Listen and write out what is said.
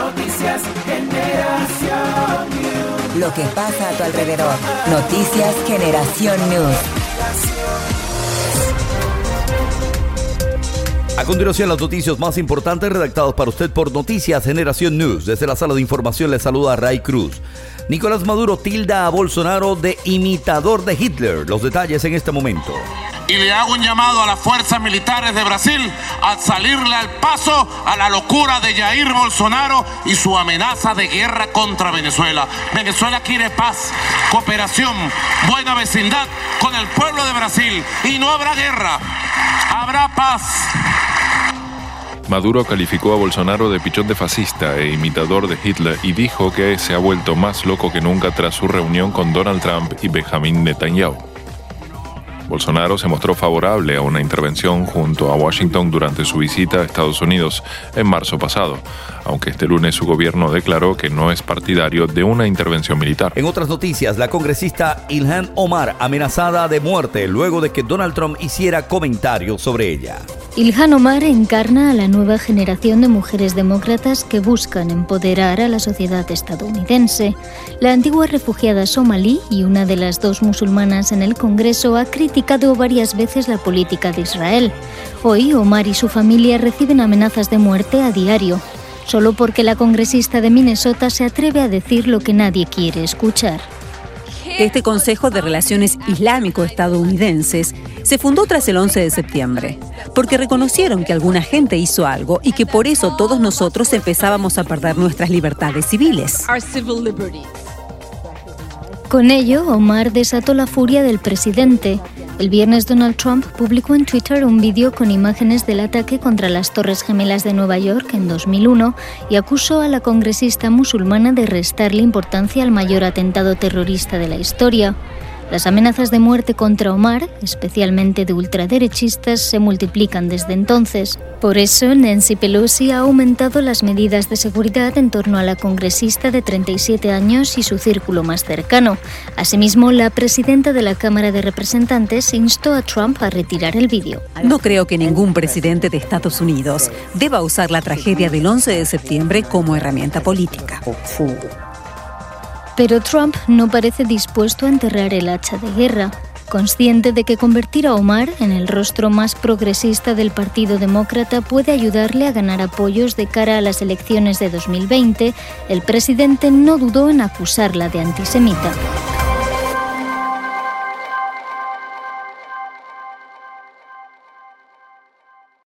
Noticias Generación News. Lo que pasa a tu alrededor. Noticias Generación News. A continuación, las noticias más importantes redactadas para usted por Noticias Generación News. Desde la sala de información le saluda Ray Cruz. Nicolás Maduro tilda a Bolsonaro de imitador de Hitler. Los detalles en este momento. Y le hago un llamado a las fuerzas militares de Brasil a salirle al paso a la locura de Jair Bolsonaro y su amenaza de guerra contra Venezuela. Venezuela quiere paz, cooperación, buena vecindad con el pueblo de Brasil. Y no habrá guerra, habrá paz. Maduro calificó a Bolsonaro de pichón de fascista e imitador de Hitler y dijo que se ha vuelto más loco que nunca tras su reunión con Donald Trump y Benjamin Netanyahu. Bolsonaro se mostró favorable a una intervención junto a Washington durante su visita a Estados Unidos en marzo pasado, aunque este lunes su gobierno declaró que no es partidario de una intervención militar. En otras noticias, la congresista Ilhan Omar amenazada de muerte luego de que Donald Trump hiciera comentarios sobre ella. Ilhan Omar encarna a la nueva generación de mujeres demócratas que buscan empoderar a la sociedad estadounidense. La antigua refugiada somalí y una de las dos musulmanas en el Congreso ha criticado varias veces la política de Israel. Hoy, Omar y su familia reciben amenazas de muerte a diario, solo porque la congresista de Minnesota se atreve a decir lo que nadie quiere escuchar. Este Consejo de Relaciones Islámico-Estadounidenses se fundó tras el 11 de septiembre, porque reconocieron que alguna gente hizo algo y que por eso todos nosotros empezábamos a perder nuestras libertades civiles. Con ello, Omar desató la furia del presidente. El viernes Donald Trump publicó en Twitter un vídeo con imágenes del ataque contra las Torres Gemelas de Nueva York en 2001 y acusó a la congresista musulmana de restarle importancia al mayor atentado terrorista de la historia. Las amenazas de muerte contra Omar, especialmente de ultraderechistas, se multiplican desde entonces. Por eso, Nancy Pelosi ha aumentado las medidas de seguridad en torno a la congresista de 37 años y su círculo más cercano. Asimismo, la presidenta de la Cámara de Representantes instó a Trump a retirar el vídeo. No creo que ningún presidente de Estados Unidos deba usar la tragedia del 11 de septiembre como herramienta política. Pero Trump no parece dispuesto a enterrar el hacha de guerra. Consciente de que convertir a Omar en el rostro más progresista del Partido Demócrata puede ayudarle a ganar apoyos de cara a las elecciones de 2020, el presidente no dudó en acusarla de antisemita.